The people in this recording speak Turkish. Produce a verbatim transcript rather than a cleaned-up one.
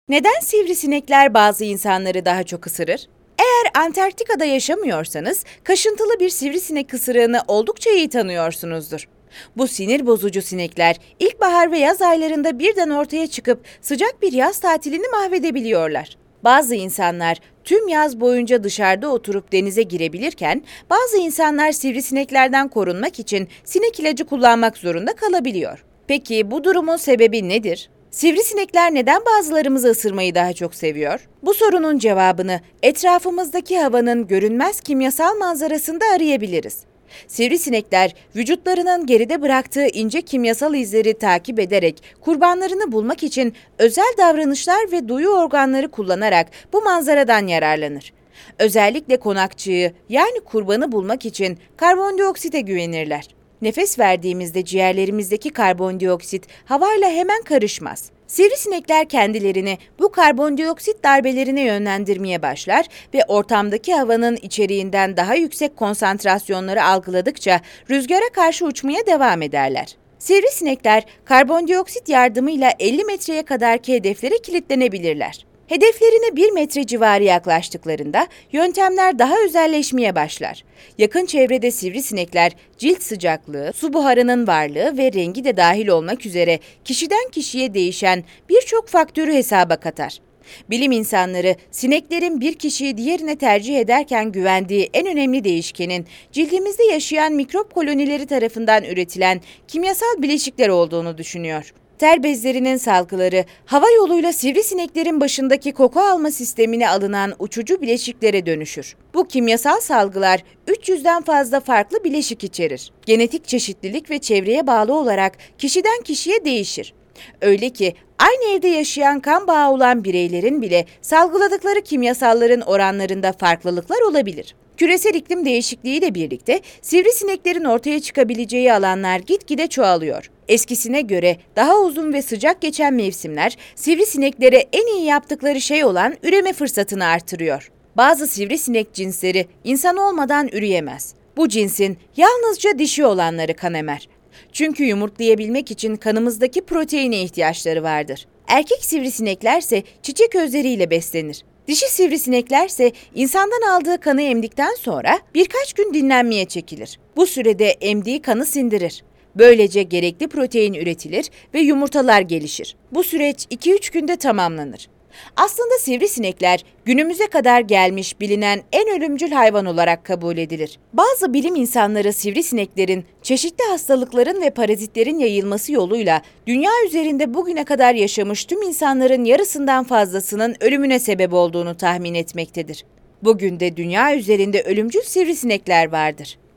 Neden sivrisinekler bazı insanları daha çok ısırır? Eğer Antarktika'da yaşamıyorsanız, kaşıntılı bir sivrisinek ısırığını oldukça iyi tanıyorsunuzdur. Bu sinir bozucu sinekler ilkbahar ve yaz aylarında birden ortaya çıkıp sıcak bir yaz tatilini mahvedebiliyorlar. Bazı insanlar tüm yaz boyunca dışarıda oturup denize girebilirken, bazı insanlar sivrisineklerden korunmak için sinek ilacı kullanmak zorunda kalabiliyor. Peki bu durumun sebebi nedir? Sivrisinekler neden bazılarımızı ısırmayı daha çok seviyor? Bu sorunun cevabını etrafımızdaki havanın görünmez kimyasal manzarasında arayabiliriz. Sivrisinekler vücutlarının geride bıraktığı ince kimyasal izleri takip ederek kurbanlarını bulmak için özel davranışlar ve duyu organları kullanarak bu manzaradan yararlanır. Özellikle konakçıyı yani kurbanı bulmak için karbondioksite güvenirler. Nefes verdiğimizde ciğerlerimizdeki karbondioksit havayla hemen karışmaz. Sivrisinekler kendilerini bu karbondioksit darbelerine yönlendirmeye başlar ve ortamdaki havanın içeriğinden daha yüksek konsantrasyonları algıladıkça rüzgara karşı uçmaya devam ederler. Sivrisinekler karbondioksit yardımıyla elli metreye kadarki hedeflere kilitlenebilirler. Hedeflerine bir metre civarı yaklaştıklarında yöntemler daha özelleşmeye başlar. Yakın çevrede sivrisinekler cilt sıcaklığı, su buharının varlığı ve rengi de dahil olmak üzere kişiden kişiye değişen birçok faktörü hesaba katar. Bilim insanları sineklerin bir kişiyi diğerine tercih ederken güvendiği en önemli değişkenin cildimizde yaşayan mikrop kolonileri tarafından üretilen kimyasal bileşikler olduğunu düşünüyor. Ter bezlerinin salgıları, hava yoluyla sivrisineklerin başındaki koku alma sistemine alınan uçucu bileşiklere dönüşür. Bu kimyasal salgılar üç yüzden fazla farklı bileşik içerir. Genetik çeşitlilik ve çevreye bağlı olarak kişiden kişiye değişir. Öyle ki aynı evde yaşayan kan bağı olan bireylerin bile salgıladıkları kimyasalların oranlarında farklılıklar olabilir. Küresel iklim değişikliğiyle birlikte sivrisineklerin ortaya çıkabileceği alanlar gitgide çoğalıyor. Eskisine göre daha uzun ve sıcak geçen mevsimler sivrisineklere en iyi yaptıkları şey olan üreme fırsatını artırıyor. Bazı sivrisinek cinsleri insan olmadan üreyemez. Bu cinsin yalnızca dişi olanları kan emer. Çünkü yumurtlayabilmek için kanımızdaki proteine ihtiyaçları vardır. Erkek sivrisineklerse çiçek özleriyle beslenir. Dişi sivrisineklerse insandan aldığı kanı emdikten sonra birkaç gün dinlenmeye çekilir. Bu sürede emdiği kanı sindirir. Böylece gerekli protein üretilir ve yumurtalar gelişir. Bu süreç iki üç günde tamamlanır. Aslında sivrisinekler günümüze kadar gelmiş bilinen en ölümcül hayvan olarak kabul edilir. Bazı bilim insanları sivrisineklerin çeşitli hastalıkların ve parazitlerin yayılması yoluyla dünya üzerinde bugüne kadar yaşamış tüm insanların yarısından fazlasının ölümüne sebep olduğunu tahmin etmektedir. Bugün de dünya üzerinde ölümcül sivrisinekler vardır.